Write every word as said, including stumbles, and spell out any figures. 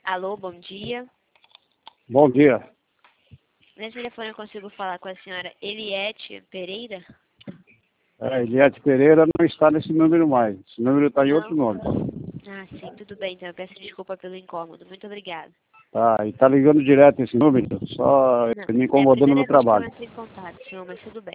Alô, bom dia. Bom dia. Nesse telefone eu consigo falar com a senhora Eliette Pereira? É, Eliette Pereira não está nesse número mais. Esse número está em Não? outro nome. Ah, sim, tudo bem, então eu peço desculpa pelo incômodo. Muito obrigada. Tá, e está ligando direto esse número, só Não, me é a incomodando no primeira vez que eu trabalho. entro em contato, senhor, mas tudo bem.